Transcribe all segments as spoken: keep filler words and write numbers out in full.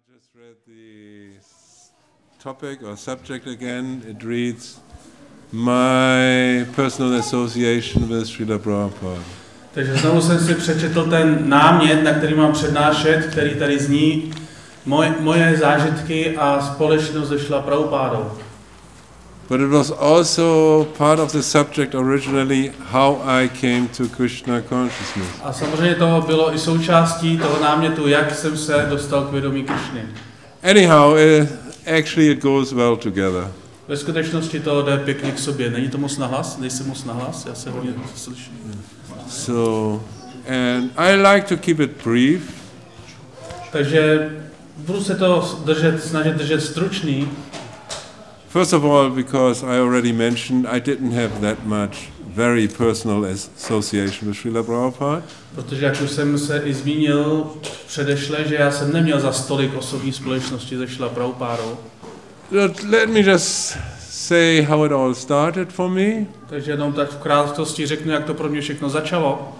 just read the topic or subject again. It reads, My personal association with Srila Prabhupada. Takže znovu jsem si přečetl ten námět, na který mám přednášet, který tady zní moje, moje zážitky a společnost se Srila Prabhupádou. But it was also part of the subject originally, how I came to Krishna consciousness. A samozřejmě to bylo i součástí toho námětu, jak jsem se dostal k vědomí Krishny. Anyhow, uh, actually it goes well together. Ve skutečnosti to jde pěkně k sobě. Není to moc nahlas? Nejsem moc nahlas? Já se hodně slyším. So, and I like to keep it brief. Takže budu se to držet, snažit držet stručný. First of all, because I already mentioned, I didn't have that much very personal association with Srila Prabhupada. Protože jak už jsem se i zmínil předešle, že já jsem neměl za stolik osobní společnosti se Srila Prabhupádou. Let me just say how it all started for me. Takže jenom tak v krátkosti řeknu, jak to pro mě všechno začalo.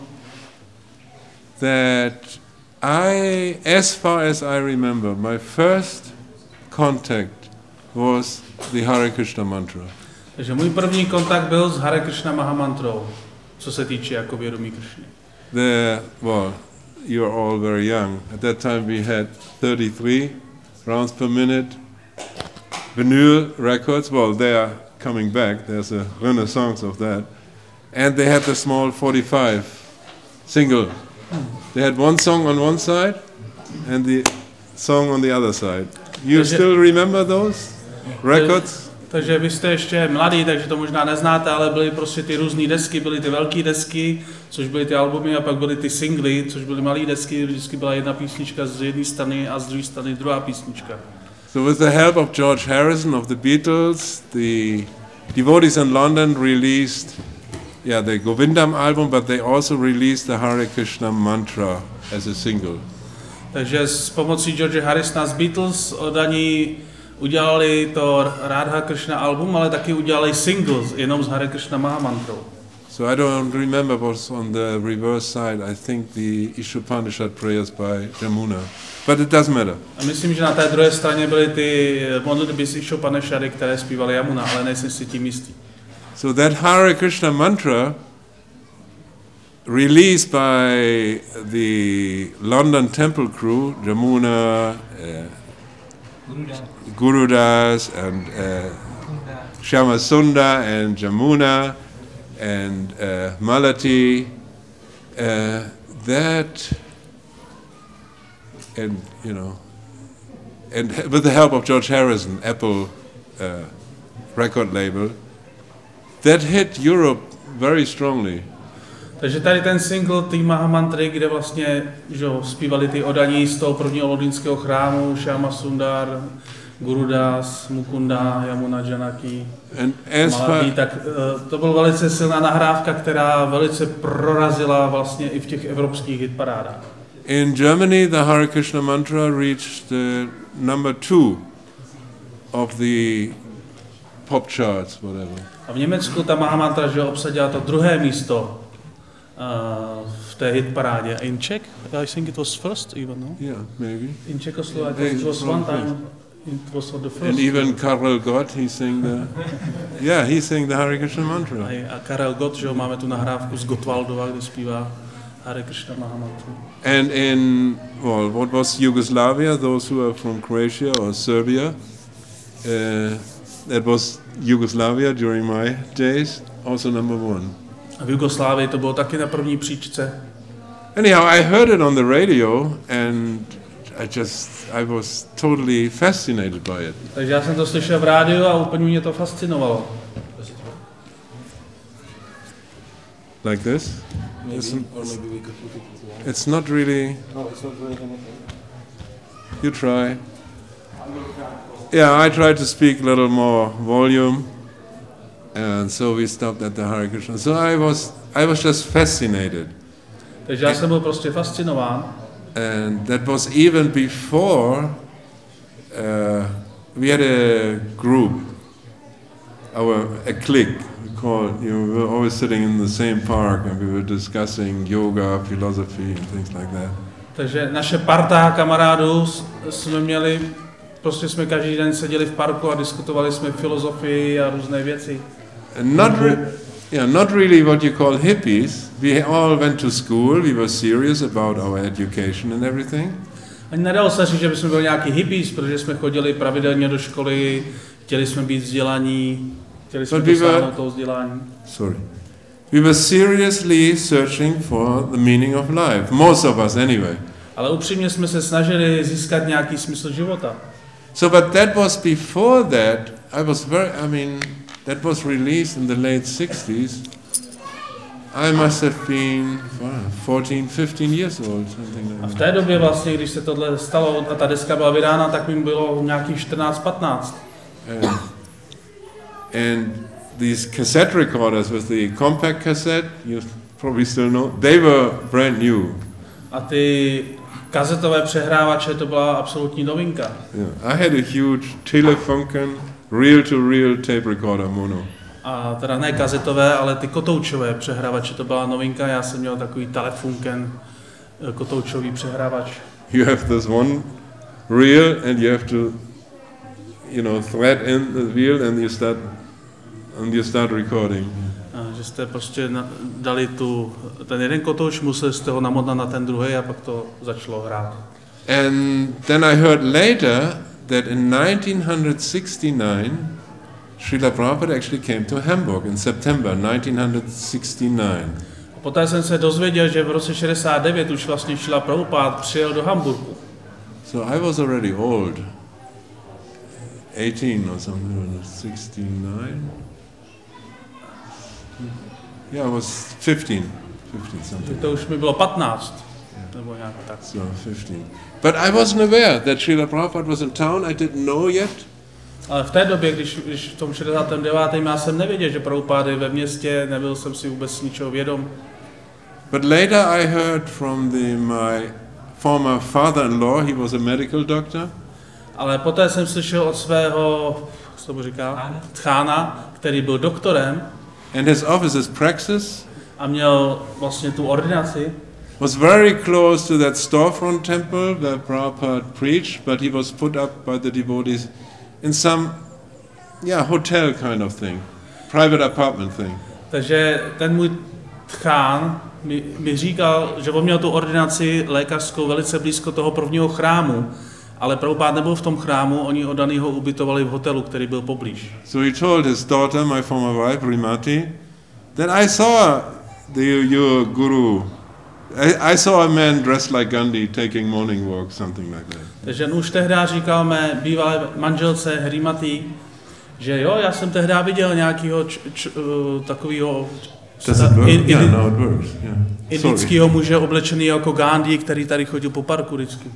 That I, as far as I remember, my first contact was the Hare Krishna mantra. Takže můj první kontakt byl s Hare Krishna Mahamantrou, co se týče jako vědomí Krishny. The, well, you're all very young. At that time we had thirty-three rounds per minute. Vinyl records, well, they are coming back. There's a renaissance of that. And they had the small forty-five single. They had one song on one side and the song on the other side. You takže, still remember those records? Takže vy jste ještě mladý, takže to možná neznáte, ale byly prostě ty různé desky, byly ty velké desky, což byly ty albumy, a pak byly ty singly, což byly malé desky, vždycky byla jedna písnička z jedné strany a z druhé strany druhá písnička. So with the help of George Harrison of the Beatles, the devotees in London released yeah, the Govindam album, but they also released the Hare Krishna mantra as a single. Takže s pomocí George Harrisona z Beatles oddaní udělali to Radha Krishna album, ale taky udělali singles jenom s Hare Krishna Mahamantrou. So I don't remember what's on the reverse side. I think the Ishopanishad prayers by Jamuna. But it doesn't matter. A myslím, že na té druhé straně byly ty modlitby z Ishopanishady, které zpívaly Jamuna, ale nejsem si tím jistý. So that Hare Krishna mantra released by the London temple crew, Jamuna, uh, Gurudas and uh, Shyama Sundar and Jamuna and uh, Malati, uh, that, and you know, and with the help of George Harrison, Apple uh, record label, that hit Europe very strongly. Takže tady ten single tý Mahamantry, kde vlastně že, zpívali ty oddaní z toho prvního londýnského chrámu, Shyama Sundar, Gurudas, Mukunda, Yamuna Janaki, Malati, tak uh, to byla velice silná nahrávka, která velice prorazila vlastně i v těch evropských hitparádách. In Germany, the Hare Krishna mantra reached the number two of the pop charts, whatever. A v Německu ta Mahamantra, že obsadila to druhé místo uh, v té hitparádě. In Czech, I think it was first even, no? Yeah, maybe. In Czechoslovakia, it was one time. It was the first. And even Karel Gott, he sang the, yeah, he sang the Hare Krishna mantra. A Karel Gott, že máme tu nahrávku z Gottwaldova, kde zpívá Hare Krishna Mahamantru. And in, well, what was Yugoslavia, those who are from Croatia or Serbia, uh, that was Yugoslavia during my days, also number one. A v Jugoslávii to bylo taky na první příčce. Anyhow, I heard it on the radio and I just, I was totally fascinated by it. Takže já jsem to slyšel v rádiu a úplně mě to fascinovalo. Like this? Maybe, It's, or maybe we could put it. it's not really. No, it's not really anything. You try. Yeah, I tried to speak a little more volume, and so we stopped at the Hare Krishna. So I was, I was just fascinated. Takže já jsem byl prostě fascinován. And that was even before uh, we had a group, our a clique called. You know, we were always sitting in the same park, and we were discussing yoga, philosophy, and things like that. Takže naše parta kamarádů s- jsme měli, prostě jsme každý den seděli v parku a diskutovali jsme filozofii a různé věci. Not, re- yeah, not really what you call hippies. We all went to school. We were serious about our education and everything. Ani nedalo se říct, že bychom byli nějaký hippies, protože jsme chodili pravidelně do školy, chtěli jsme být vzdělaní, chtěli jsme But we were- dosáhnout toho vzdělání. Sorry. We were seriously searching for the meaning of life. Most of us, anyway. Ale upřímně jsme se snažili získat nějaký smysl života. So, but that was before that. I was very. I mean, that was released in the late sixties. I must have been wow, fourteen, fifteen years old, something A v like té that. době vlastně, když se tohle stalo a ta deska byla vydána, tak mi bylo nějakých čtrnáct patnáct. And, and these cassette recorders with the compact cassette, you probably still know, they were brand new. A ty kazetové přehrávače, to byla absolutní novinka. Yeah. I had a huge Telefunken reel-to-reel tape recorder mono. A teda ne kazetové, ale ty kotoučové přehrávače, to byla novinka. Já jsem měl takový Telefunken eh, kotoučový přehrávač. You have this one reel and you have to, you know, thread in the reel and you start, and you start recording. A že jste prostě na, dali tu, ten jeden kotouč, museli jste ho namotat na ten druhý a pak to začalo hrát. And then I heard later that in nineteen sixty-nine, Srila Prabhupada actually came to Hamburg in September nineteen sixty-nine. A poté jsem se dozvěděl, že v roce šedesát devět už vlastně Šrila Prabhupád přijel do Hamburgu. So I was already old, eighteen or something, sixty-nine. Yeah, I was fifteen, fifteen Že something. to už mi bylo patnáct. Nebo nějak tak. So fifteen. But I wasn't aware that Srila Prabhupada was in town. I didn't know yet. Ale v té době, když, když v tom šedesátém devátém já jsem nevěděl, že Prabhupád je ve městě, nebyl jsem si vůbec ničeho vědom. But later I heard from the, my former father-in-law, he was a medical doctor, Ale poté jsem slyšel od svého, jak se tomu říká, tchána, který byl doktorem and his office, his praxis, a měl vlastně tu ordinaci. was very close to that storefront temple where Prabhupada preached, but he was put up by the devotees in some, yeah, hotel kind of thing, private apartment thing. Takže ten můj tchán mi, mi říkal, že on měl tu ordinaci lékařskou velice blízko toho prvního chrámu, ale Prabhupád nebyl v tom chrámu, oni od Daného ubytovali v hotelu, který byl poblíž. So he told his daughter, my former wife, Rimati, that I saw the, your guru. I, I saw a man dressed like Gandhi taking morning walk, something like that. Takže on už tehdy říkal mé bývalé manželce Hrimati, že jo, já jsem tehdy viděl nějakého č, č, uh, takového Does it work? Yeah, no, it works. Yeah. Sorry. indického muže oblečený jako Gandhi, který tady chodil po parku vždycky.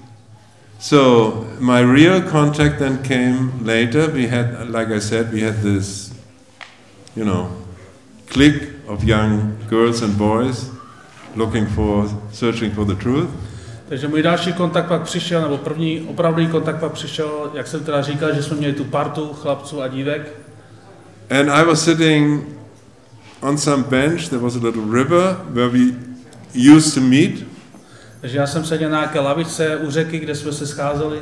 So my real contact then came later. We had, like I said, we had this, you know, clique of young girls and boys looking for, searching for the truth. Takže můj další kontakt pak přišel, nebo první opravdový kontakt pak přišel, jak jsem teda říkal, že jsme měli tu partu chlapců a dívek. And I was sitting on some bench. There was a little river where we used to meet. Takže já jsem seděl na nějaké lavičce u řeky, kde jsme se scházeli.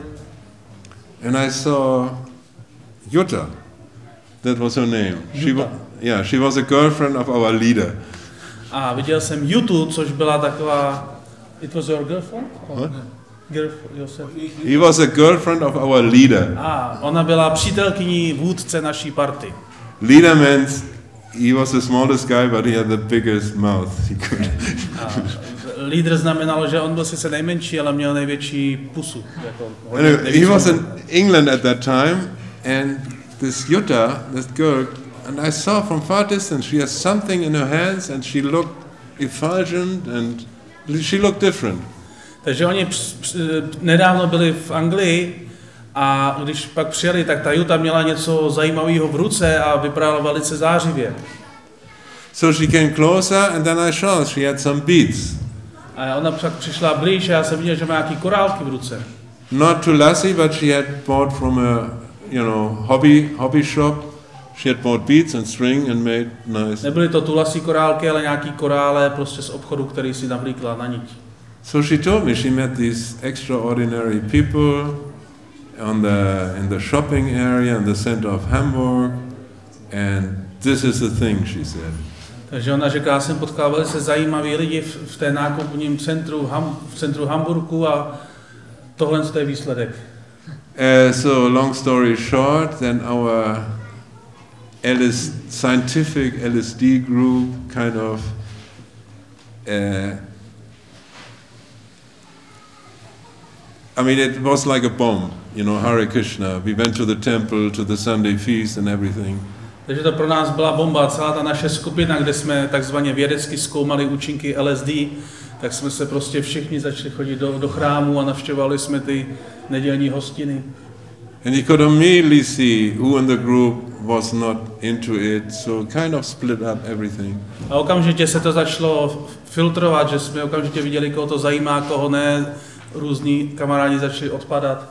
And I saw Jutta. That was her name. She wa- yeah, she was a girlfriend of our leader. A viděl jsem Jutu, což byla taková... It was your girlfriend? What? Girlfriend, yourself. He was a girlfriend of our leader. A ona byla přítelkyní vůdce naší party. Leader means he was the smallest guy, but he had the biggest mouth he could. A lídr znamenalo, že on byl sice nejmenší, ale měl největší pusu. Jako, Anyway, nejvíc he was on- in England at that time, and this Jutta, this girl, and I saw from far distance, she has something in her hands, and she looked effulgent, and she looked different. Takže oni ps, ps, nedávno byli v Anglii a když pak přijeli, tak ta Juta měla něco zajímavého v ruce a vypadala velice zářivě. So she came closer, and then I saw she had some beads. A ona pak přišla blíž a já jsem viděl, že má nějaký korálky v ruce. Not tulasi, but she had bought from a, you know, hobby hobby shop. She had bought beads and string and made nice. Nebyly to tulasí korálky, ale nějaký korále prostě z obchodu, který si navlíkla na niť. So she told me she met these extraordinary people on the in the shopping area in the center of Hamburg, and this is the thing, she said. Takže ona řekla, já jsem potkal velice zajímavý lidi v, v té nákupním centru, ham, v centru Hamburgu a tohle je výsledek. Uh, so long story short, then our L S, scientific L S D group kind of uh, I mean, it was like a bomb, you know, Hare Krishna. We went to the temple, to the Sunday feast and everything. Takže to pro nás byla bomba, celá ta naše skupina, kde jsme takzvaně vědecky zkoumali účinky L S D, tak jsme se prostě všichni začali chodit do, do chrámu a navštěvovali jsme ty nedělní hostiny. And you could immediately see who in the group was not into it, so kind of split up everything. A okamžitě se to začalo filtrovat, že jsme okamžitě viděli, koho to zajímá, koho ne, různí kamarádi začali odpadat.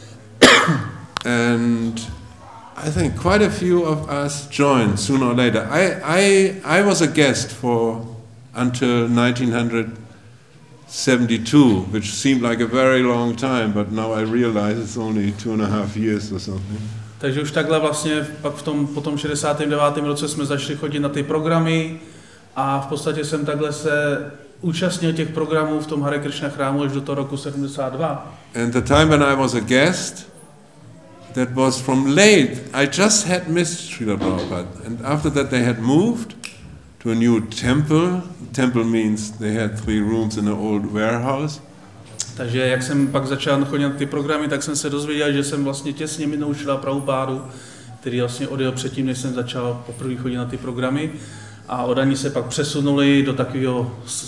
And I think quite a few of us joined sooner or later. I, I, I was a guest for until nineteen seventy-two, which seemed like a very long time, but now I realize it's only two and a half years or something. Takže už takhle vlastně pak v tom, po tom šedesátém devátém roce jsme začali chodit na ty programy a v podstatě jsem takhle se účastnil těch programů v tom Hare Krishna chrámu až do toho roku sedmdesát dva. And the time when I was a guest, that was from late. I just had missed Srila Prabhupada. And after that they had moved to a new temple. Temple means they had three rooms in an old warehouse. Takže jak jsem pak začal chodit na ty programy, tak jsem se dozvěděl, že jsem vlastně těsně minul Srila Prabhupádu, který vlastně odjel předtím, než jsem začal poprvé chodit na ty programy. A odaní se pak přesunuli do takového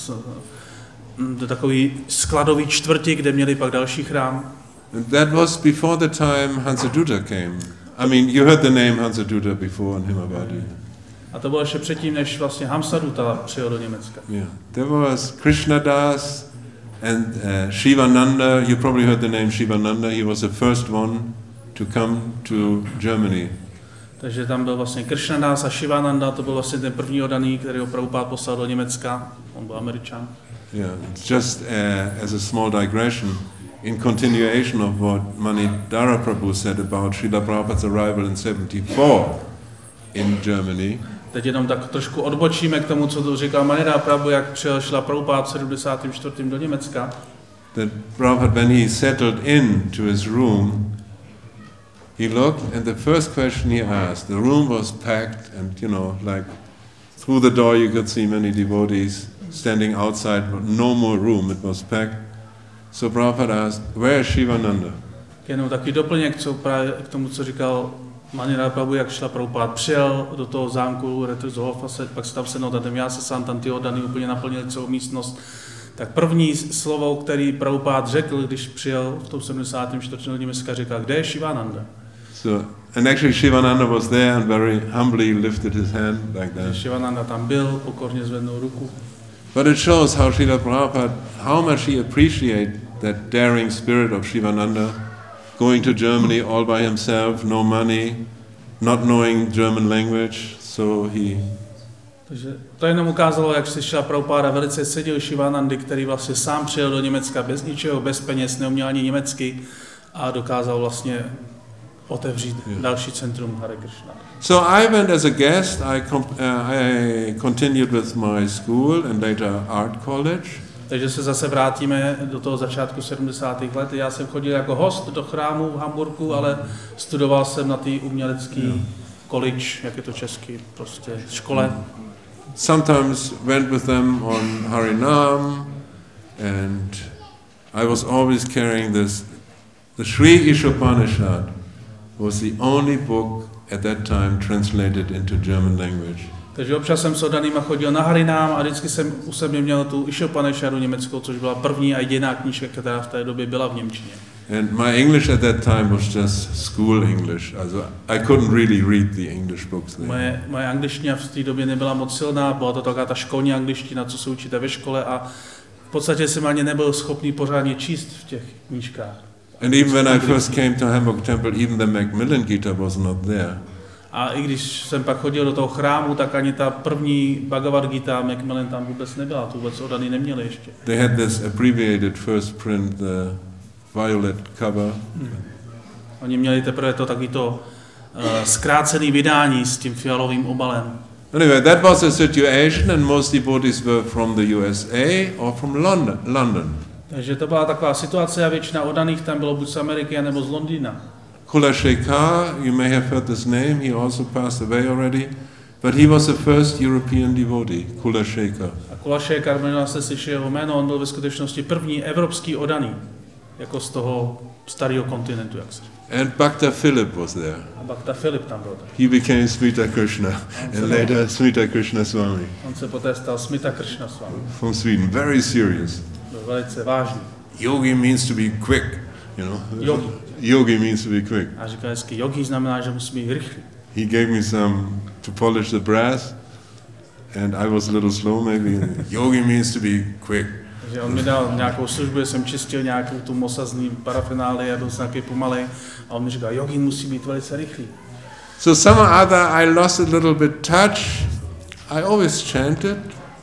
do takový skladový čtvrti, kde měli pak další chrám. And that was before the time Hansadutta came. I mean, you heard the name Hansadutta before in Himavadi. A to bylo ještě předtím, než vlastně Hamsadutta přijel do Německa. Yeah, there was Krishnadas and uh, Shivananda. You probably heard the name Shivananda. He was the first one to come to Germany. Takže tam byl vlastně Krishnadas a Shivananda, to byl vlastně ten první oddaný, který ho Prabhupád poslal do Německa. On byl Američan. Yeah, it's just uh, as a small digression, in continuation of what Manidhara Prabhu said about Srila Prabhupada's arrival in seventy-four in Germany. Teď jenom tak trošku odbočíme k tomu, co to říkal Manidhara Prabhu, jak přijel Srila Prabhupád v sedmdesátém čtvrtém do Německa. That Prabhupada, when he settled in to his room, he looked and the first question he asked, the room was packed and, you know, like through the door you could see many devotees standing outside, but no more room, it was packed. So Prabhupada asked, where is Shivananda? Jenom takový doplněk, co právě k tomu, co říkal Manidhara Prabhu, jak šla Prabhupád přijel do toho zámku Retrushof a se, pak se tam sednul, tam já se sám tam ty oddaný úplně naplnili celou místnost. Tak první slovo, který Prabhupád řekl, když přijel v tom sedmdesátém čtvrtém do Německa, říkal, kde je Shivananda? So, and actually Shivananda was there and very humbly lifted his hand like that. Shivananda tam byl, pokorně zvednul ruku. But it shows how Srila Prabhupada, how much he appreciated that daring spirit of Shivananda, going to Germany all by himself, no money, not knowing German language, so he... Takže to jenom ukázalo, jak si Srila Prabhupáda velice cedil Shivanandy, který vlastně sám přijel do Německa bez ničeho, bez peněz, neuměl ani německy a dokázal vlastně otevřít yeah. další centrum Hare Krishna. So I went as a guest, I, comp- uh, I continued with my school and later art college. Takže se zase vrátíme do toho začátku sedmdesátých let. Já jsem chodil jako host do chrámu v Hamburgu, ale studoval jsem na té umělecké yeah. college, jak je to česky, prostě škole. Sometimes went with them on Harinam and I was always carrying this. The Sri Ishopanishad was the only book at that time translated into German language. Takže občas jsem s oddanýma chodil na Harinám a vždycky jsem u sebe měl tu Ishopanishadu německou, což byla první a jediná knížka, která v té době byla v němčině. And my English at that time was just school English. Also I couldn't really read the English books there. Moje, moje angličtina v té době nebyla moc silná, byla to taková ta školní angličtina, co se učíte ve škole a v podstatě jsem ani nebyl schopný pořádně číst v těch knížkách. And even when I first came to Hamburg Temple, even the Macmillan Gita was not there. A i když jsem pak chodil do toho chrámu, tak ani ta první Bhagavad Gita Macmillan tam vůbec nebyla, tu vůbec odaný neměli ještě. They had this abbreviated first print, the violet cover. Hmm. Oni měli teprve to takový to uh, zkrácený vydání s tím fialovým obalem. Anyway, that was the situation, and most devotees were from the U S A or from London. London. Takže to byla taková situace a většina oddaných tam bylo buď z Ameriky, nebo z Londýna. Kula Shekhar, you may have heard this name, he also passed away already, but he was the first European devotee, Kula Shekhar. A Kula Shekhar, možná jste slyšeli jeho jméno, on byl ve skutečnosti první evropský oddaný, jako z toho starého kontinentu, jak se říká. And Bhakta Philip was there. A Bhakta Philip tam byl taky. He became Smita Krishna, and later Smita Krishna Swami. On se poté stal Smita Krishna Swami. From Sweden, very serious. Byl velice vážný. Yogi means to be quick, you know. Yogi. Yogi means to be quick. A říká hezky, yogi znamená, že musí být rychlý. He gave me some to polish the brass, and I was a little slow maybe. Yogi means to be quick. Takže on mi dal nějakou službu, že jsem čistil nějakou tu mosazní parafenály a byl jsem nějaký pomalej. A on mi říkal, jogin musí být velice rychlý. So somehow or other I lost a little bit touch. I always chanted.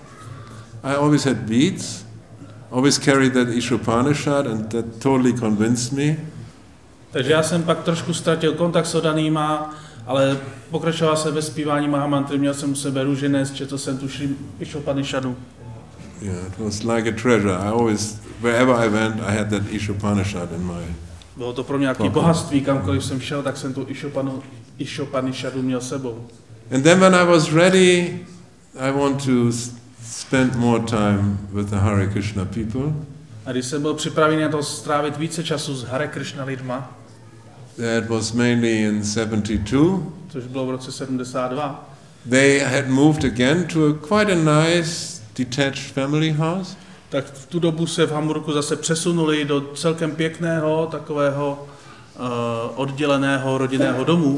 I always had beads. Always carried that Ishopanishad, and that totally convinced me. Takže já jsem pak trošku ztratil kontakt s oddanýma, ale pokračoval jsem ve zpívání Mahamantry, měl jsem u sebe růženec, četl jsem tu Ishopanishadu. Yeah, it was like a treasure. I always, wherever I went, I had that Ishopanishad in my... Bylo to pro mě nějaké bohatství, kamkoliv jsem šel, tak jsem tu Ishopanu, Ishopanishadu měl sebou. And then when I was ready, I want to spend more time with the Hare Krishna people. A když jsem byl připravený na to strávit více času s Hare Krishna lidma, that was mainly in seventy-two. Což bylo v roce sedmdesát dva. They had moved again to a quite a nice detached family house. Tak v tu dobu se v Hamburku zase přesunuli do celkem pěkného, takového uh, odděleného rodinného domu.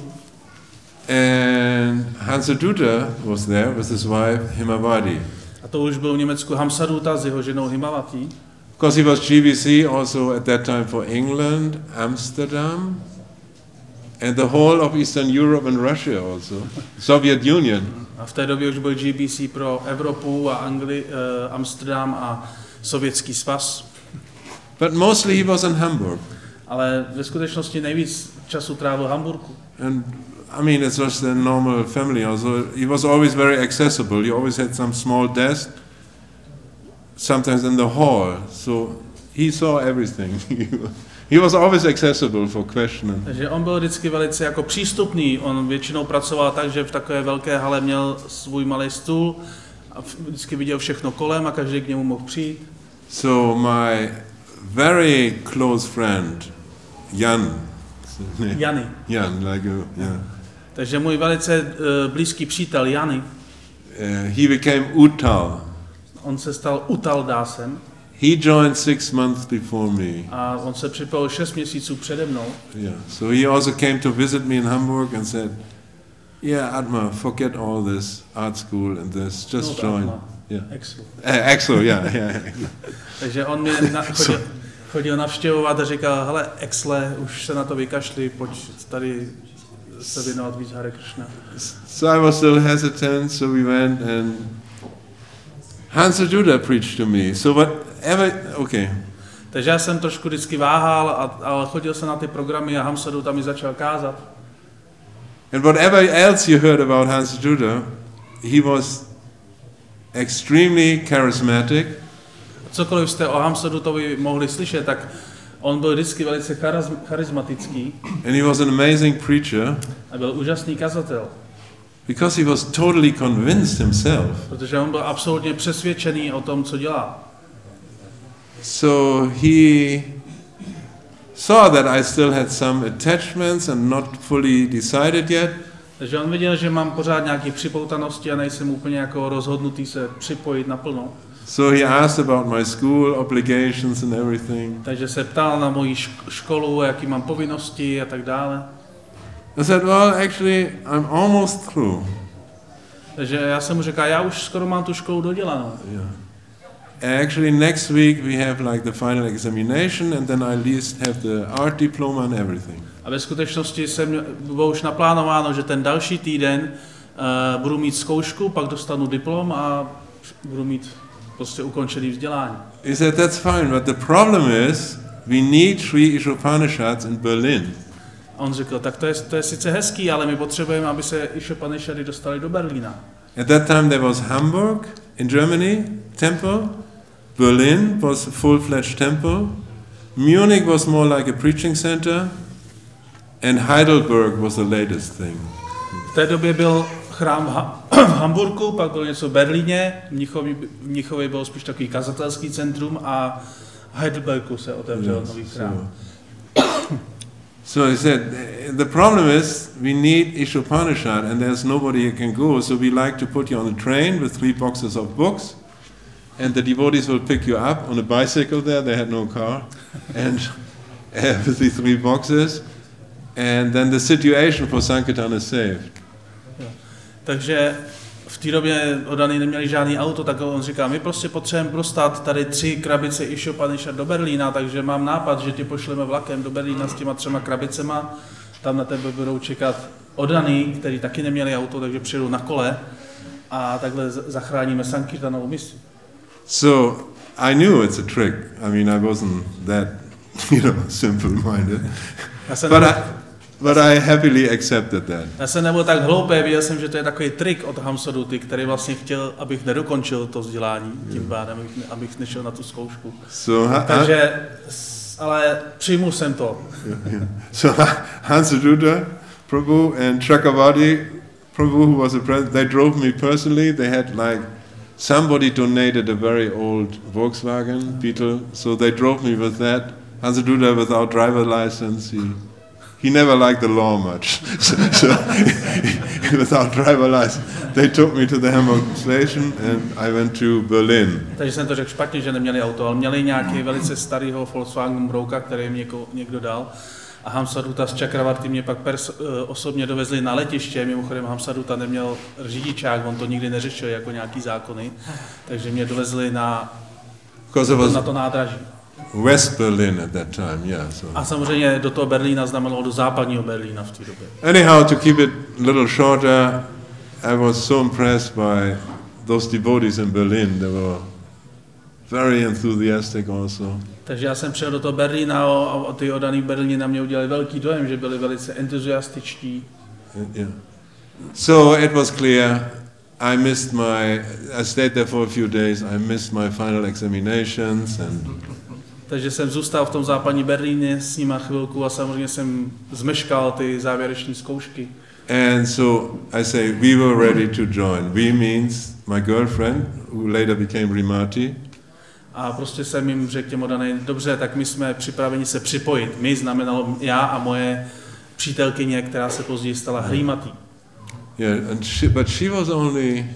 And Hansadutta was there with his wife Himavati. A to už byl v Německu Hamsadutta s jeho ženou Himavati. Because he was G B C also at that time for England, Amsterdam, and the whole of Eastern Europe and Russia also, Soviet Union. A v té době už byl G B C pro Evropu a Angli, uh, Amsterdam a Sovětský svaz. But mostly he was in Hamburg. Ale ve skutečnosti nejvíc času trávil v Hamburku. And I mean, it was the normal family also. He was always very accessible. He always had some small desk, sometimes in the hall. So he saw everything. He was always accessible for questioning. Takže on byl vždycky velice jako přístupný. On většinou pracoval tak, že v takové velké hale měl svůj malý stůl a vždycky viděl všechno kolem a každý k němu mohl přijít. So my very close friend, Jan. Jany. Jan, like a, yeah. Takže můj velice uh, blízký přítel Jany. Uh, he became Uttal. On se stal Utaldásem. He joined six months before me. A on se připojil šest měsíců přede mnou. Yeah. So he also came to visit me in Hamburg and said, "Yeah, Atma, forget all this art school and this. Just no, join." Atma. Yeah. Exo. Uh, Exo, yeah, yeah. Takže on mě na, chodil, chodil navštěvovat a říkal, hele, Exle, už se na to vykašli, pojď tady se věnovat víc Hare Krishna. So I was still hesitant, so we went and Hansadutta preached to me. So whatever, okay. Takže já jsem trošku vždycky váhal, a, ale chodil jsem na ty programy a Hansadutta mi začal kázat. And whatever else you heard about Hansadutta, he was extremely charismatic. Cokoliv jste o Hansaduttovi mohli slyšet, tak on byl vždycky velice charismatický. And he was an amazing preacher. A byl úžasný kazatel. Because he was totally convinced himself. Protože on byl absolutně přesvědčený o tom, co dělá. So he saw that I still had some attachments and not fully decided yet. Takže on viděl, že mám pořád nějaké připoutanosti a nejsem úplně jako rozhodnutý se připojit naplno. So he asked about my school obligations and everything. Takže se ptal na moji školu, jaký mám povinnosti a tak dále. I said, well, actually, I'm almost through. Takže já jsem mu říkal, já už skoro mám tu školu dodělanou. Yeah. Actually, next week we have like the final examination, and then I at least have the art diploma and everything. A ve skutečnosti jsem, bylo už naplánováno, že ten další týden uh, budu mít zkoušku, pak dostanu diplom a budu mít prostě ukončený vzdělání. He said, that's fine, but the problem is we need three Ishopanishads in Berlin. A on řekl, tak to je, to je sice hezký, ale my potřebujeme, aby se Ishopanishady dostali do Berlína. At that time there was Hamburg in Germany, temple. Berlin was a full-fledged temple. Munich was more like a preaching center. And Heidelberg was the latest thing. V té době byl chrám v, ha- v Hamburku, pak bylo něco v Berlíně, v Mnichově, v Mnichově bylo spíš takový kazatelský centrum a v Heidelbergu se otevřel yes, nový chrám. So, so he said, the problem is we need Ishopanishad and there's nobody who can go, so we like to put you on a train with three boxes of books and the devotees will pick you up on a bicycle there, they had no car, and uh, with the three boxes. And then the situation for Sankirtan is saved. Jo. Takže v té době oddaný neměli žádný auto, tak on říká, my prostě potřebujeme dostat tady tři krabice Ishopanishad do Berlína, takže mám nápad, že tě pošleme vlakem do Berlína s těma třema krabicema, tam na tebe budou čekat oddaný, který taky neměli auto, takže přijedou na kole a takhle zachráníme Sankirtanovou misi. So I knew it's a trick. I mean, I wasn't that, you know, simple-minded. But I, but I happily accepted that. Já jsem nebyl tak hloupý, viděl jsem, že to je takový trik od Hamsaduty, který vlastně chtěl, abych nedokončil to vzdělání, tím pádem, abych, abych nešel na tu zkoušku. So, ha, Takže, ale přijmul jsem to. Yeah, yeah. So Hansaduta Prabhu and Chakravarti Prabhu, who was a president, they drove me personally. They had like somebody donated a very old Volkswagen Beetle, so they drove me with that. Hansaduta without driver license, he he never liked the law much. so, so without driver license, they took me to the Hamburg station and I went to Berlin. Takže jsem to řekl špatně, že neměli auto, ale měli nějaký velice starýho Volkswagen Brouka, který jim něko, někdo dal. A Hamsaduta s Chakravarti mě pak pers- osobně dovezli na letiště. Mimochodem Hamsaduta neměl řidičák, on to nikdy neřešil jako nějaký zákony. Takže mě dovezli na, na to nádraží. West Berlin at that time, yeah. So. A samozřejmě do toho Berlína znamenalo do západního Berlína v té době. Anyhow, to keep it a little shorter, I was so impressed by those devotees in Berlin. They were very enthusiastic also. Takže já jsem přijel do toho Berlína a ty oddaný v Berlíně na mě udělali velký dojem, že byli velice entuziastičtí. Yeah. So it was clear. I missed my. I stayed there for a few days. I missed my final examinations and. Takže jsem zůstal v tom západní Berlíně s nima chvilku a samozřejmě jsem zmeškal ty závěreční zkoušky. And so I say we were ready to join. We means my girlfriend, who later became Rimati. A prostě jsem jim řekl těm oddaným, dobře, tak my jsme připraveni se připojit. My znamenalo já a moje přítelkyně, která se později stala Hrimati. Yeah, and she, but she was only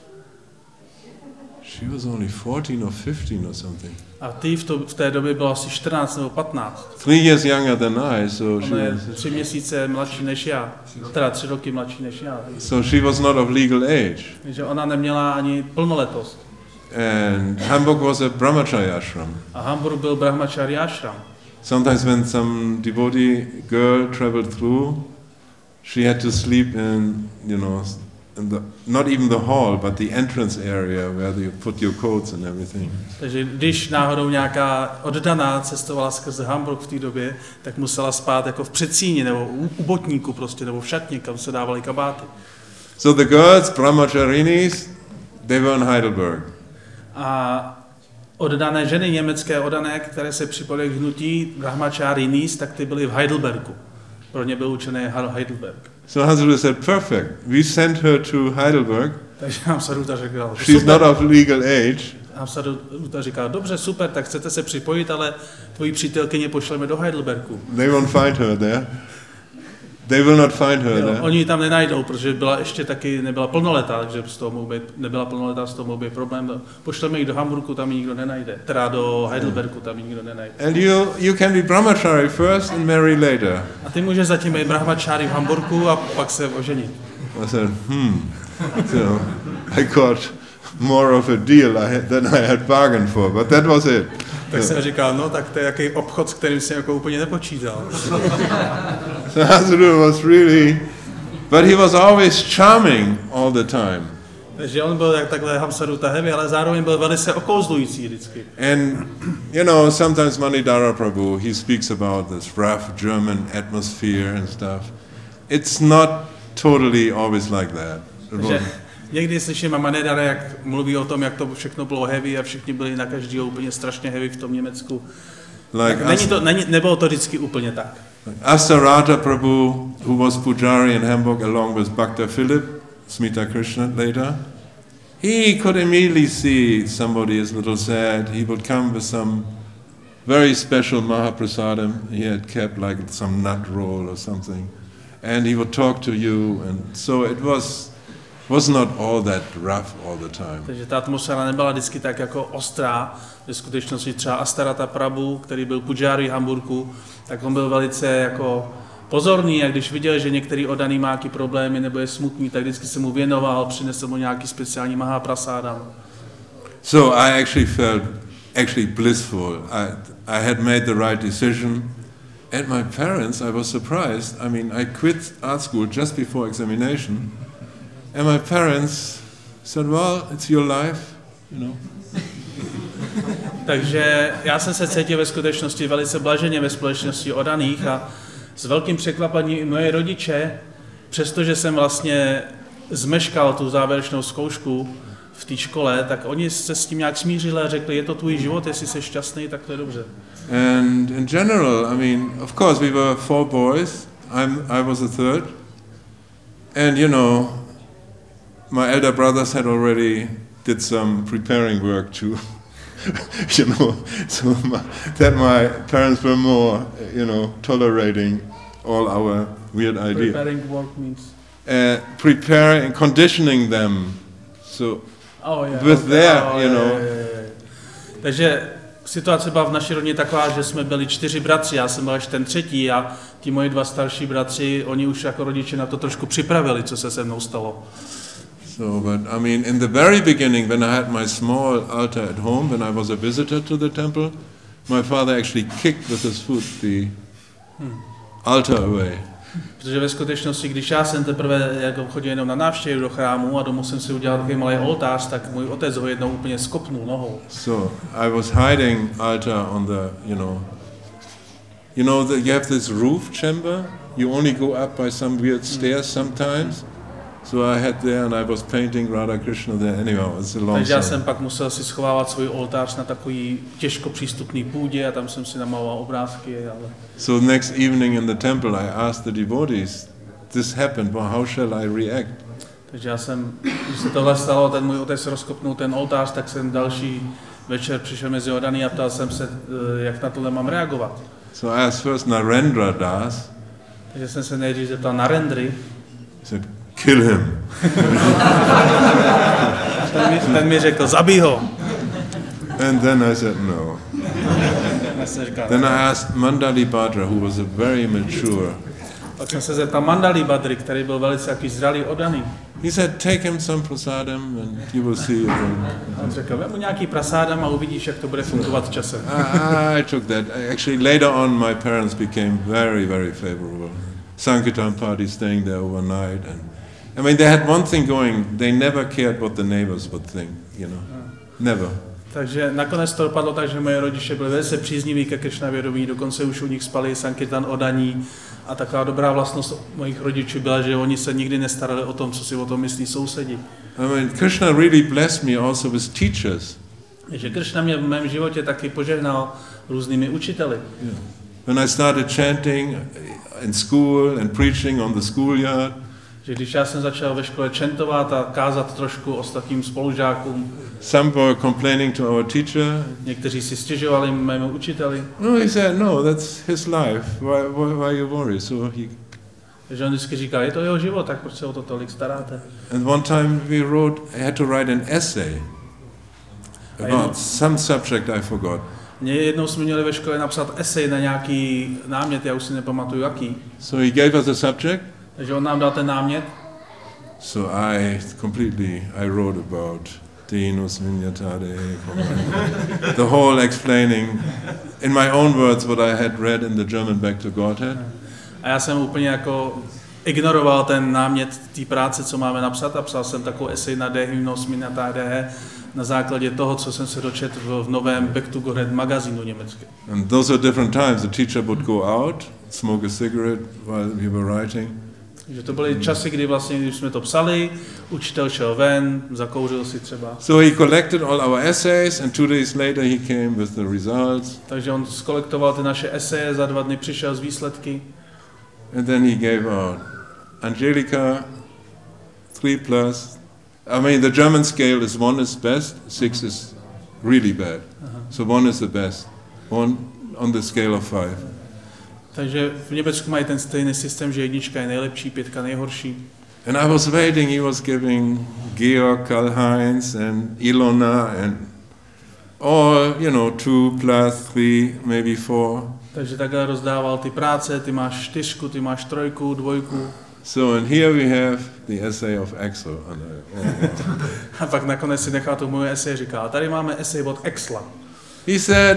she was only fourteen or fifteen or something. A ty v, to, v té době byla asi čtrnáct nebo patnáct. Three years younger than I, so she Ona je was, tři měsíce mladší než já, teda tři roky mladší než já. so she was not of legal age. Takže ona neměla ani plnoletost. And Hamburg was a brahmachari ashram. A Hamburg byl brahmachari ashram. Sometimes when some devotee girl traveled through, she had to sleep in, you know, in the, not even the hall, but the entrance area where you put your coats and everything. Takže když náhodou nějaká oddaná cestovala skrze Hamburg v té době, tak musela spát jako v předsíni nebo u, u botníku prostě, nebo v šatně, kam se dávaly kabáty. So the girls, brahmacharinis, they were in Heidelberg. A oddané ženy, německé oddané, které se připojily k hnutí brahmacharinis, tak ty byly v Heidelbergu. Pro ně byl učený Heidelberg. So Hansaduta said, perfect. We sent her to Heidelberg. Takže Hamsaduta řekl, she's not of legal age. Hamsaduta říkal, dobře, super, tak chcete se připojit, ale tvoji přítelkyně pošleme do Heidelbergu. They won't find her there. They will not find her jo, there. Oni ji tam nenajdou, protože byla ještě taky, nebyla plnoletá, takže z toho mohl být, nebyla plnoletá, z toho mohl být problém. Pošleme ji do Hamburgu, tam ji nikdo nenajde. Teda do Heidelbergu, tam ji nikdo nenajde. And you, you can be brahmachari first and marry later. A ty můžeš zatím být brahmachari v Hamburgu a pak se oženit. I said, hmm. So I got more of a deal I had, than I had bargained for, but that was it. Tak jsem říkal, no tak to je jaký obchod, s kterým jsem jako úplně nepočítal. So Hasuru was really, but he was always charming all the time. Takže on byl jak takhle Hamsaru Tahevi, ale zároveň byl velice okouzlující vždycky. And, you know, sometimes Manidhara Prabhu, he speaks about this rough German atmosphere and stuff. It's not totally always like that. Takže někdy slyším Manidhara, jak mluví o tom, jak to všechno bylo heavy a všichni byli na každého úplně strašně heavy v tom Německu. Like není to, není, nebylo to vždycky úplně tak. Astarata Prabhu, who was Pujari in Hamburg along with Bhakta Philip, Smita Krishna later, he could immediately see somebody is a little sad. He would come with some very special Mahaprasadam. He had kept like some nut roll or something. And he would talk to you. And so it was was not all that rough all the time. Takže ta atmosféra nebyla vždycky tak jako ostrá. Ve skutečnosti třeba Astarata Prabhu, který byl Pujari v Hamburku, tak on byl velice jako pozorný, a když viděl, že některý oddaný má nějaký problémy nebo je smutný, tak vždycky se mu věnoval, přinesl mu nějaký speciální Mahaprasádam. So I actually felt actually blissful. I I had made the right decision. And my parents, I was surprised. I mean, I quit art school just before examination. And my parents said, well, it's your life, you know. Takže já jsem se cítil ve skutečnosti velice blaženě ve společnosti oddaných a s velkým překvapením moje rodiče, přestože jsem vlastně zmeškal tu závěrečnou zkoušku v té škole, tak oni se s tím nějak smířili a řekli, je to tvůj život, jestli jsi šťastný, tak to je dobře. And in general, I mean, of course we were four boys, I'm, I was a third, and you know, my elder brothers had already did some preparing work to, you know, so my, that my parents were more, you know, tolerating all our weird ideas. Preparing work means? Uh, preparing, conditioning them, so oh, yeah, with okay. their, oh, you yeah, know. Yeah, yeah, yeah. Takže situace byla v naší rodině taková, že jsme byli čtyři bratři, já jsem byl až ten třetí a ti moji dva starší bratři, oni už jako rodiče na to trošku připravili, co se se mnou stalo. So, but I mean, in the very beginning, when I had my small altar at home, when I was a visitor to the temple, my father actually kicked with his foot the hmm. altar away. Protože ve skutečnosti, když já jsem teprve jako chodil jenom na návštěvu do chrámu a domů jsem si udělal takový malý oltář, tak můj otec ho jednou úplně skopnul nohou. So I was hiding altar on the, you know, you know, the, you have this roof chamber. You only go up by some weird stairs sometimes. So I had there and I was painting Radha Krishna there. Anyway, it's a long Takže já story. jsem pak musel si schovávat svůj oltář na takový těžko přístupný půdě a tam jsem si namaloval obrázky. Ale... So next evening in the temple I asked the devotees, this happened, well, how shall I react? Takže já jsem, když se tohle stalo, ten můj otec rozkopnul ten oltář, tak jsem další večer přišel mezi oddaný a ptal jsem se, jak na tohle mám reagovat. So I asked first Narendra Das. Takže jsem se nejdřív zeptal Narendry. He said, kill him. ten, mi, ten mi řekl, zabij ho. And then I said no. Then I asked Mandali Bhadra, who was a very mature. Pak jsem se zeptal Mandali Badry, který byl velice jaký zralý, oddaný. He said, take him some prasadam and you will see it. On řekl, vem mu nějaký prasádam a uvidíš, jak to bude fungovat v čase. I, I took that. Actually, later on, my parents became very, very favorable. Sankirtan party, staying there overnight, and I mean, they had one thing going. They never cared what the neighbors would think, you know, never. Takže nakonec to dopadlo tak, že moje rodiče byli velice přízniví ke Kršna vědomí, dokonce už u nich spali Sankirtan oddaní a taková dobrá vlastnost mojich rodičů byla, že oni se nikdy nestarali o tom, co si o tom myslí sousedi. I mean, Krishna really blessed me also with teachers. Že Kršna mě v mém životě taky požehnal různými učiteli. Yeah. When I started chanting in school and preaching on the schoolyard, že když já jsem začal ve škole čentovat a kázat trošku ostatním spolužákům, some were complaining to our teacher. Někteří si stěžovali mému učiteli. No, he said, no, that's his life. Why, why, why you worry? So he. Takže on vždycky říkal, je to jeho život, tak proč se o to tolik staráte? And one time we wrote, I had to write an essay about some subject I forgot. Mě jednou jsme měli ve škole napsat esej na nějaký námět, já už si nepamatuju jaký. So he gave us a subject. Takže on nám dal ten námět. So I completely, I wrote about Tinus Vinyatade. The whole explaining, in my own words, what I had read in the German Back to Godhead. A já jsem úplně jako ignoroval ten námět té práce, co máme napsat, a psal jsem takovou esej na De Hymnos Vinyatade na základě toho, co jsem se dočetl v, v novém Back to Godhead magazínu německém. And those are different times. The teacher would go out, smoke a cigarette while we were writing. Že to byly časy, kdy vlastně, když jsme to psali, učitel šel ven, zakouřil si třeba. So he collected all our essays, and two days later he came with the results. Takže on skolektoval ty naše eseje, za dva dny přišel z výsledky. And then he gave out Angelica, three plus. I mean, the German scale is one is best, six is really bad. Uh-huh. So one is the best, one on the scale of five. Takže v Německu mají ten stejný systém, že jednička je nejlepší, pětka nejhorší. And I was waiting, he was giving Georg, Karl-Heinz and Ilona and all, you know, two plus three, maybe four. Takže takhle rozdával ty práce, ty máš čtyřku, ty máš trojku, dvojku. So and here we have the essay of Axel. A pak nakonec si nechal tu moje esej, říká, a tady máme esej od Axela. He said,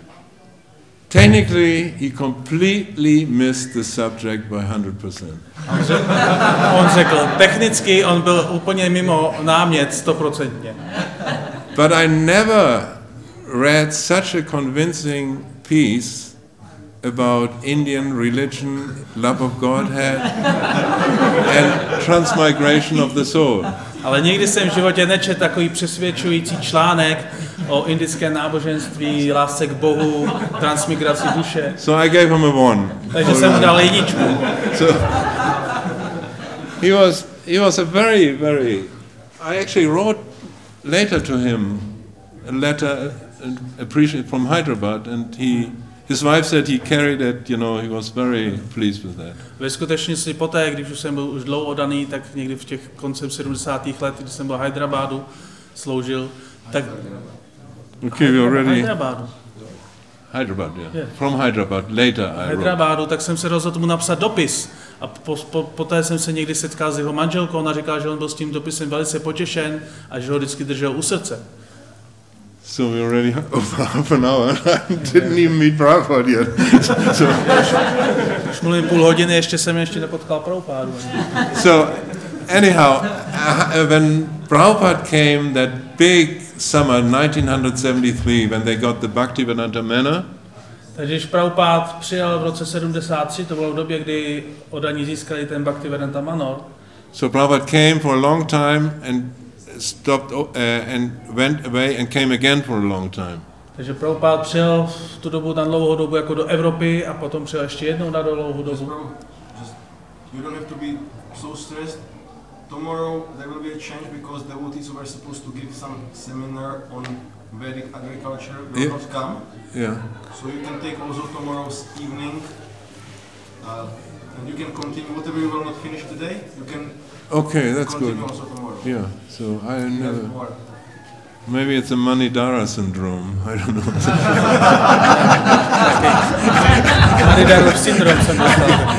technically he completely missed the subject by one hundred percent. On řekl, on řekl, technicky on byl úplně mimo námět stoprocentně. But I never read such a convincing piece about Indian religion, love of Godhead, and transmigration of the soul. Ale nikdy jsem v životě nečetl takový přesvědčující článek o indickém náboženství, lásce k Bohu, transmigraci duše. So I gave him a one. Takže jsem mu dal jedničku. So he was he was a very very. I actually wrote later to him a letter, appreciate from Hyderabad, and he. His wife said he carried it, you know, he was very pleased with that. Ve skutečnosti poté, když už jsem byl už dlouho oddaný, tak někdy v těch koncem sedmdesátých let, když jsem byl v Hyderabadu, sloužil, tak... Okay, we already... Hyderabadu. Hyderabad, yeah. Yeah. From Hyderabad, later I Hyderabadu, tak jsem se rozhodl mu napsat dopis. A po, po, poté jsem se někdy setkal s jeho manželkou, ona říkala, že on byl s tím dopisem velice potěšen a že ho vždycky držel u srdce. So we already over half an hour. I didn't even meet Prabhupada yet. So, už mluvím půl hodiny, ještě jsem ještě nepotkal Prabhupádu. So anyhow, uh, when Prabhupada came, that big summer nineteen seventy-three, when they got the Bhaktivedanta manor. Takže když Prabhupád přijel v roce sedmdesát tři, to bylo v době, kdy oddaní získali ten Bhaktivedanta manor. So Prabhupada came for a long time and stopped uh, and went away and came again for a long time. Takže Prabhupád přijel v tu dobu na dlouhou dobu jako do Evropy a potom přijel ještě jednou na dlouhou dobu. You don't have to be so stressed. Tomorrow there will be a change because devotees who were supposed to give some seminar on Vedic agriculture will yeah. not come. Yeah. So you can take also tomorrow's evening uh, and you can continue whatever you will not finish today. You can Okay, that's continue good. also tomorrow. Yeah. So I You never. have more. Maybe it's a Manidara syndrome. I don't know. Manidarův syndrom jsem dostal.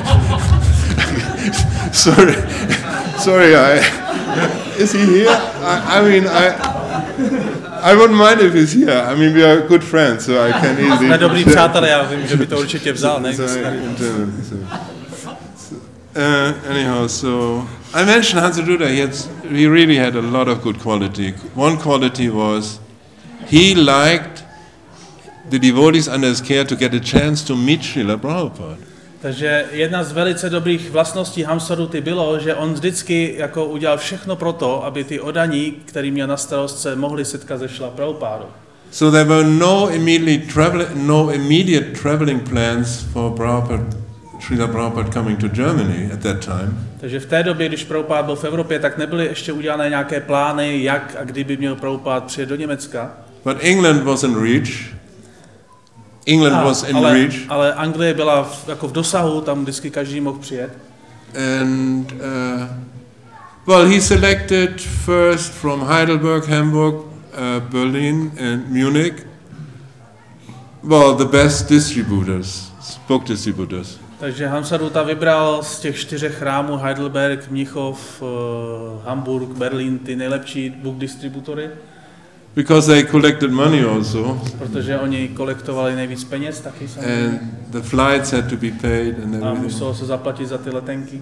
Sorry, sorry. I is he here? I, I mean, I I wouldn't mind if he's here. I mean, we are good friends, so I can easily. Jsme dobrý přátelé, já vím, že by to určitě vzal, ne? So I intended, so. Uh, anyhow, so I mentioned Hansaduda. He, had, he really had a lot of good quality. One quality was he liked the devotees under his care to get a chance to meet Srila Prabhupada. Takže jedna z velice dobrých vlastností Hamsaduty bylo, že on vždycky jako udělal všechno pro to, aby ty oddaní, který měl na starost, se mohli setkat se Srila Prabhupádou. So there were no immediate travel, no immediate traveling plans for Prabhupada, Srila Prabhupada coming to Germany at that time. Takže v té době, když Prabhupád byl v Evropě, tak nebyly ještě udělané nějaké plány, jak a kdy by měl Prabhupád přijet do Německa. But England was in reach. England a, was in ale, reach. Ale Anglie byla v, jako v dosahu, tam vždycky každý mohl přijet. And uh, well, he selected first from Heidelberg, Hamburg, uh, Berlin, and Munich. Well, the best distributors, book distributors. Takže Hamsaduta vybral z těch čtyřech chrámů Heidelberg, Mnichov, uh, Hamburg, Berlín ty nejlepší book distributory. because they collected money also, protože oni kolektovali nejvíc peněz taky samozřejmě. and the flights had to be paid and A everything. muselo se zaplatit za ty letenky.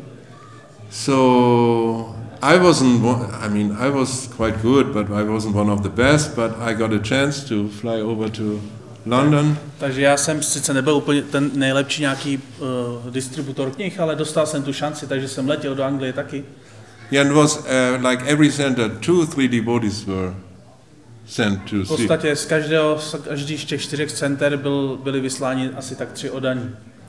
So I wasn't, one- I mean, I was quite good, but I wasn't one of the best, but I got a chance to fly over to London. Takže já jsem sice nebyl úplně ten nejlepší nějaký uh, distributor knih, ale dostal jsem tu šanci, takže jsem letěl do Anglie taky. Yeah, and it was uh, like every center, two, three devotees were sent to V see. podstatě z každého, z každých z těch čtyřech center byl, byli vysláni asi tak tři oddaní.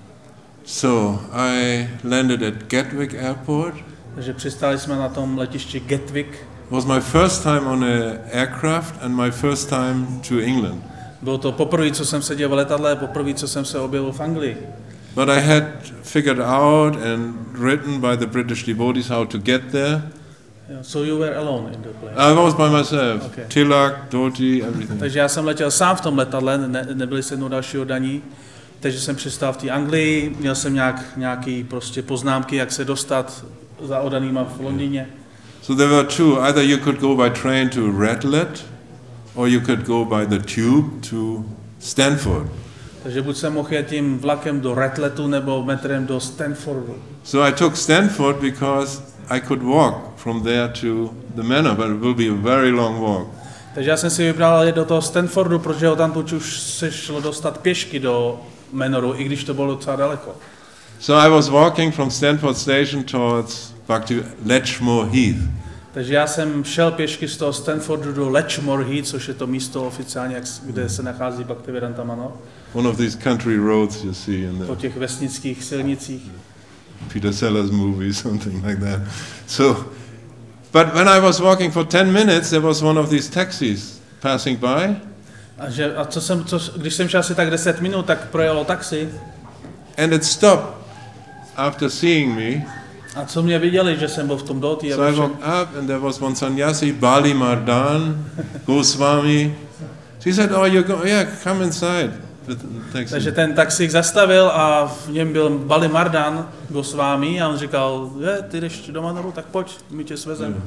So I landed at Gatwick Airport. Takže přistáli jsme na tom letišti Gatwick. It was my first time on an aircraft and my first time to England. Bylo to poprvé, co jsem seděl v letadle, poprvé, co jsem se objevil v Anglii. But I had figured out and written by the British devotees how to get there. So you were alone in the plane. I was by myself. Okay. Tilak, Dhoti, everything. Takže já jsem letěl sám v tom letadle, ne, nebyli se mnou další oddaní. Takže jsem přistál v té Anglii, měl jsem nějak, nějaký prostě poznámky, jak se dostat za oddanýma v Londýně. So there were two. Either you could go by train to Radlett, or you could go by the tube to Stanford. Takže buď jsem mohl jet tím vlakem do Radlettu nebo metrem do Stanfordu. So I took Stanford because I could walk from there to the manor, but it will be a very long walk. Takže já jsem si vybral jet do toho Stanfordu, protože ho tam už se šlo dostat pěšky do Manoru, i když to bylo docela daleko. So I was walking from Stanford Station towards back to Letchmore Heath. Takže já jsem šel pěšky z toho Stanfordu do Letchmore Heath, což je to místo oficiálně, kde se nachází Bhaktivedanta Manor. One of these country roads you see in Po the těch vesnických silnicích. Peter Sellers movie, something like that. So, but when I was walking for ten minutes, there was one of these taxis passing by, A, že, a co jsem, co, když jsem šel asi tak deset minut, tak projelo taxi. and it stopped after seeing me. A co mě viděli, že jsem byl v tom doti. So I walked up, and there was one sannyasi, Bali Mardan, Goswami. She said, "Oh, you go? Yeah, come inside." With the taxi. Takže ten taxík zastavil a v něm byl Bali Mardan Goswami a on říkal, je, ty jdeš do Manoru, tak pojď, my tě svezeme.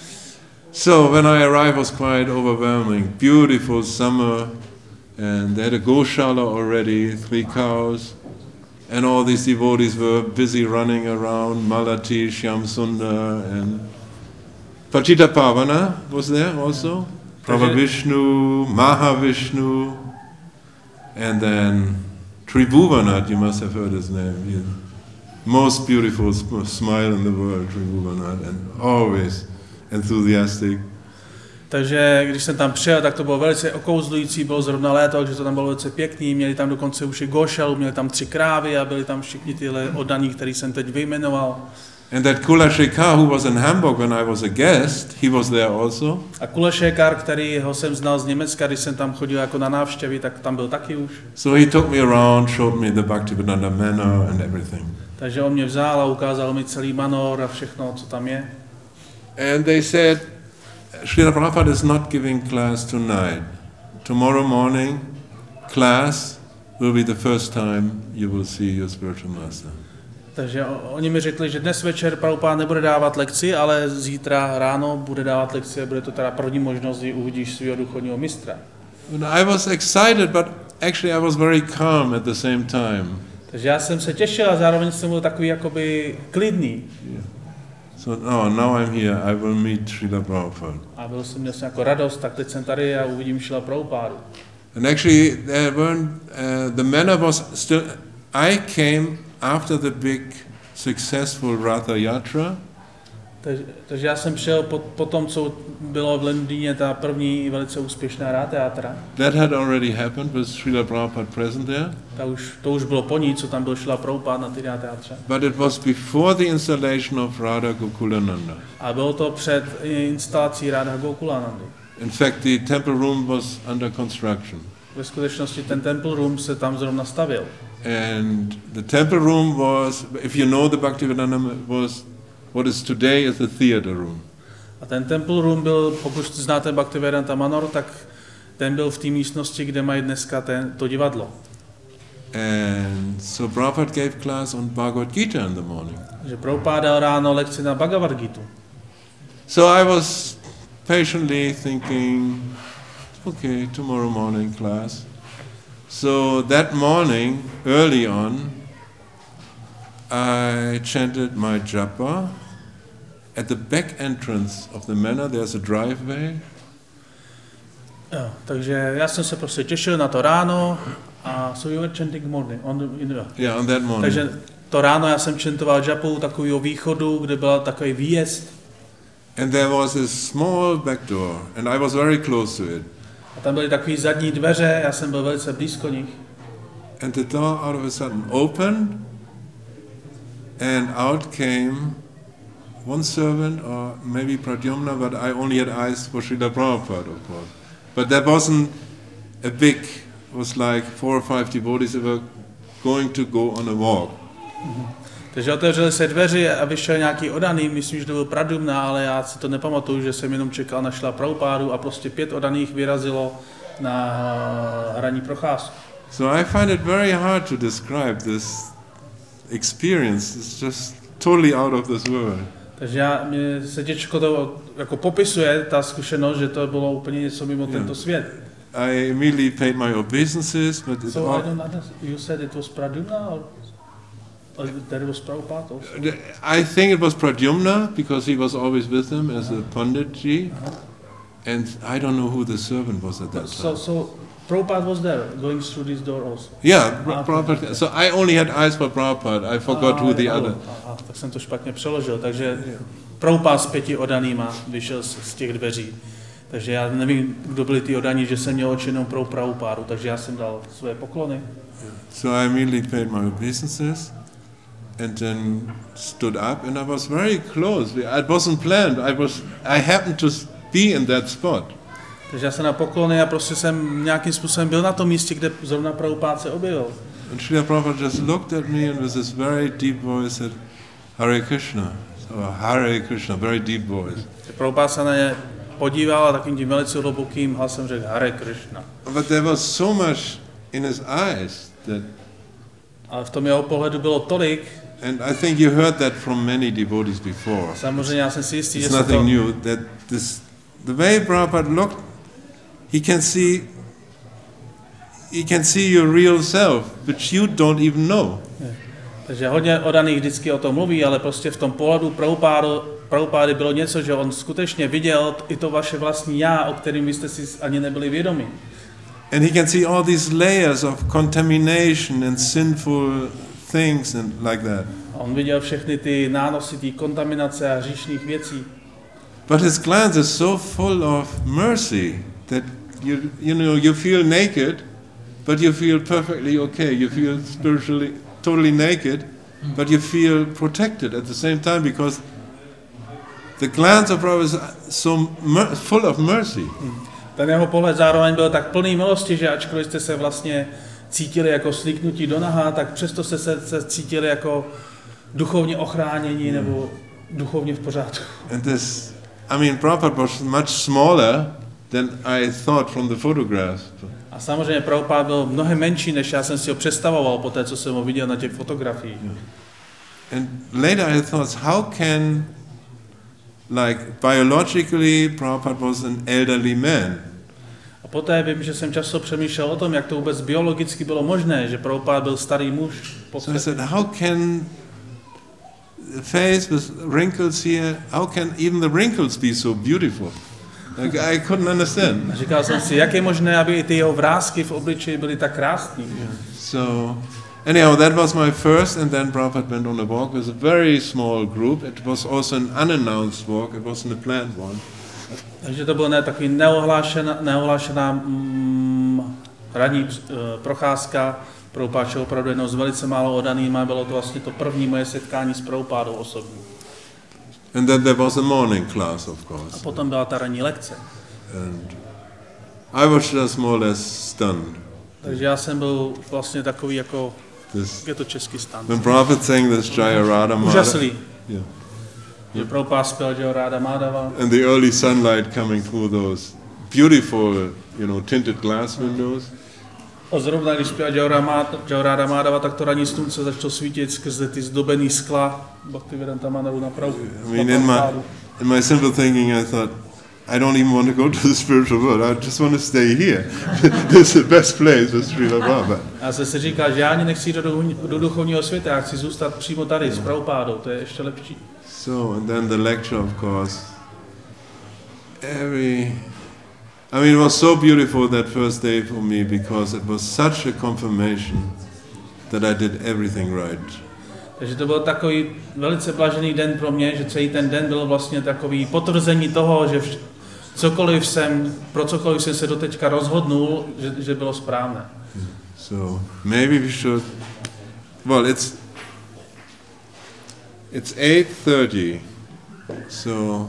So when I arrived, it was quite overwhelming. Beautiful summer, and they had a goshala already, three cows, and all these devotees were busy running around. Malati, Shyam Sundar, and Pachita Pavana was there also. Prabhavishnu, Mahavishnu, and then Tribhuvanat, you must have heard his name. He, most beautiful sm- smile in the world, Tribhuvanat, and always enthusiastic. Takže když jsem tam přijel, tak to bylo velice okouzlující, bylo zrovna léto, takže to tam bylo velice pěkný, měli tam dokonce už i gošalu, měli tam tři krávy a byli tam všichni tyhle oddaní, který jsem teď vyjmenoval. And that Kula Shekhar, who was in Hamburg when I was a guest, he was there also. A Kula Shekhar, který ho jsem znal z Německa, když jsem tam chodil jako na návštěvy, tak tam byl taky už. So he took me around, showed me the Bhaktivedanta Manor and everything. Takže on mě vzal a ukázal mi celý Manor a všechno, co tam je. And they said, Srila Prabhupada is not giving class tonight. Tomorrow morning, class will be the first time you will see your spiritual master. Takže oni mi řekli, že dnes večer Prabhupada nebude dávat lekci, ale zítra ráno bude dávat lekci a bude to teda první možnost, kdy uvidíš svého duchovního mistra. And I was excited, but actually I was very calm at the same time. Takže já jsem se těšil a zároveň jsem byl takový jakoby klidný. Yeah. So no, now I'm here, I will meet Srila Prabhupada. A byl jsem měl jsem jako radost, tak teď jsem tady a uvidím Srila Prabhupádu. And actually, there weren't, uh, the manor was still, I came after the big successful Ratha Yatra. Takže, takže já jsem šel po, po tom, co bylo v Londýně ta první velice úspěšná Ratha Yatra. That had already happened with Srila Prabhupada present there. Ta už, to už bylo po ní, co tam byl Srila Prabhupada na té Ratha Yatře. But it was before the installation of Radha Gokulananda. A bylo to před instalací Radha Gokulanandy. In fact, the temple room was under construction. Ve skutečnosti ten temple room se tam zrovna stavil. And the temple room was, if you know the Bhaktivedanta, was what is today is the theater room. A ten temple room byl, pokud znáte Bhaktivedanta Manor, tak ten byl v té místnosti, kde mají dneska ten, to divadlo. And so Prabhupada gave class on Bhagavad Gita in the morning. Že Prabhupada dal ráno lekci na Bhagavad Gitu. So I was patiently thinking, okay, tomorrow morning class. So that morning, early on, I chanted my japa. At the back entrance of the manor, there's a driveway. Jo, takže já jsem se prostě těšil na to ráno a so you were chanting morning on the, in the, Yeah, on that morning. takže to ráno já jsem chantoval japu takového východu, kde byl takový výjezd. And there was a small back door, and I was very close to it. A tam byly takové zadní dveře, já jsem byl velice blízko nich. And the door out of a sudden opened, and out came one servant, or maybe Pradyumna, but I only had eyes for Srila Prabhupada, of course. But that wasn't a big, it was like four or five devotees that were going to go on a walk. Mm-hmm. Takže otevřely se dveře a vyšel nějaký odaný, myslím, že to byl Pradyumna, ale já si to nepamatuju, že jsem jenom čekal na Šrila Prabhupádu a prostě pět odaných vyrazilo na hraní procházku. So I find it very hard to describe this experience. It's just totally out of this world. Takže já, mě se těžko to jako popisuje, ta zkušenost, že to bylo úplně něco mimo yeah. tento svět. I immediately paid my obeisances, but it so all... I don't understand. You said it was Pradyumna, or, or that was Prabhupada also? I think it was Pradyumna, because he was always with them as uh-huh. a Panditji, uh-huh. and I don't know who the servant was at that so, time. So Prabhupada was there, going through this door also? Yeah, ah, Prabhupada. So I only had eyes for Prabhupada. I forgot ah, who the other... Aha, tak jsem to špatně přeložil, takže Prabhupada s pěti odanýma vyšel z, z těch dveří. Takže já nevím, kdo byli ty odaní, že jsem měl oči jenom pro Prabhupádu, takže já jsem dal své poklony. So I immediately paid my obeisances and then stood up, and I was very close. It wasn't planned. I was I happened to be in that spot. Takže já jsem na poklony a prostě jsem nějakým způsobem byl na tom místě, kde zrovna Prabhupád se objevil. And Srila Prabhupada just looked at me and with this very deep voice said, Hare Krishna. So Hare Krishna, very deep voice. Prabhupád se na ně podíval a takým tím velice hlubokým hlasem řekl Hare Krishna. But there was so much in his eyes that... Ale v tom jeho pohledu bylo tolik. And I think you heard that from many devotees before. Samozřejmě já jsem si jistý, It's že nothing to... new. That this, the way Prabhupada looked, he can see, he can see your real self, which you don't even know. Je. Takže hodně odaných vždycky o tom mluví, ale prostě v tom pohledu Prabhupády bylo něco, že on skutečně viděl i to vaše vlastní já, o kterým vy jste si ani nebyli vědomi. And he can see all these layers of contamination and sinful things and like that. A on viděl všechny ty nánosy, ty kontaminace a hříšných věcí. But his glance is so full of mercy that you you know you feel naked, but you feel perfectly okay. You feel spiritually totally naked, but you feel protected at the same time because the glance of Prabhupada is so mer- full of mercy. Hmm. Ten jeho pohled zároveň byl tak plný milosti, že ačkoliv jste se vlastně cítili jako slíknutí do naha, tak přesto jste se, se cítili jako duchovně ochránění hmm. nebo duchovně v pořádku. And this, I mean, Prabhupada was much smaller than I thought from the photographs. A samozřejmě Prabhupada byl mnohem menší, než já jsem si ho představoval po té, co jsem ho viděl na těch fotografiích. Yeah. And later I thought, how can, like, biologically, Prabhupada was an elderly man. A poté vím, že jsem často přemýšlel o tom, jak to vůbec biologicky bylo možné, že Prabhupada byl starý muž. So I said, how can the face with wrinkles here, how can even the wrinkles be so beautiful? Like, I couldn't understand. A říkal jsem si, jak je možné, aby i ty jeho vrásky v obličeji byly tak krásné. Yeah. So, anyhow, that was my first, and then Prabhupada went on a walk with a very small group. It was also an unannounced walk, it wasn't a planned one. Takže to byl ne, takový neohlášená, neohlášená mm, ranní uh, procházka. Prabhupada šel opravdu jednou z velice málo odanýma, bylo to vlastně to první moje setkání s Prabhupádou osobní. And then there was a morning class, of course. A potom byla ta ranní lekce. And I was just more or less stunned. Takže já jsem byl vlastně takový jako, This, je to český stan. when Prabhupada sang this Jaya Radha Madhava, Úžasný. yeah. Že Prabhupada zpěl Jaya Radha Madhava. And the early sunlight coming through those beautiful, you know, tinted glass windows. A zrovna když zpěl Jaya Radha Madhava, tak to ranní slunce začalo svítit skrze ty zdobený skla Bhaktivedanta Mandaru na Prabhu. I mean, in my, in my simple thinking, I thought, I don't even want to go to the spiritual world. I just want to stay here. This is the best place for Srila Prabhupada. Já jsem si říkal, že já ani nechci do, do duchovního světa, já chci zůstat přímo tady s Prabhupádou, to je ještě lepší. So, and then the lecture, of course. Every, I mean, it was so beautiful that first day for me because it was such a confirmation that I did everything right. Takže to byl takový velice blažený den pro mě, že celý ten den byl vlastně takový potvrzení toho, že vš- cokoliv jsem, pro cokoliv jsem se doteďka rozhodnul, že, že bylo správné. So maybe we should. Well, it's it's eight thirty. So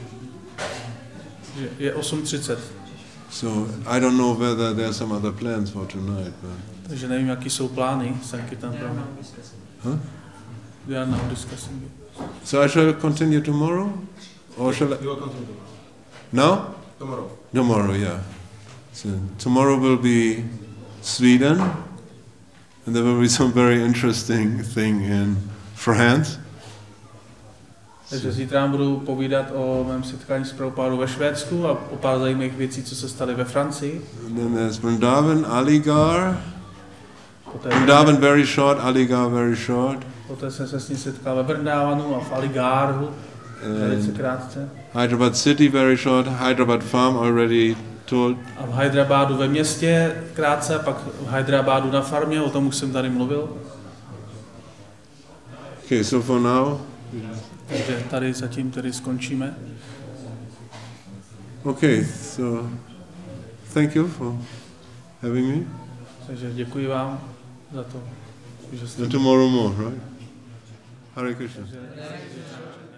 Že je osm třicet, so I don't know whether there are some other plans for tonight. But takže nevím, jaký jsou plány, Sankirtan Prabhu. huh? We are now discussing it. So I shall continue tomorrow, or shall I? You will continue No? tomorrow. Tomorrow, yeah. So tomorrow will be Sweden, and there will be some very interesting thing in France. Takže zítra vám budu povídat o mém setkání s Prabhupádou ve Švédsku a o pár zajímavých věcí, co se staly ve Francii. And then there's Vrindavan, Aligarh. Poté, Vrindavan very short, Aligarh very short. poté jsem se s ním setkal ve Vrndávanu a v Aligarhu, velice And krátce. Hyderabad city very short, Hyderabad farm already told. A v Hyderabadu ve městě krátce, pak v Hyderabadu na farmě, o tom už jsem tady mluvil. Okay, so for now, Takže tady zatím tedy skončíme. okay, so thank you for having me. Takže děkuji vám za to, že jste... And tomorrow more, right? Hare Krishna. Takže-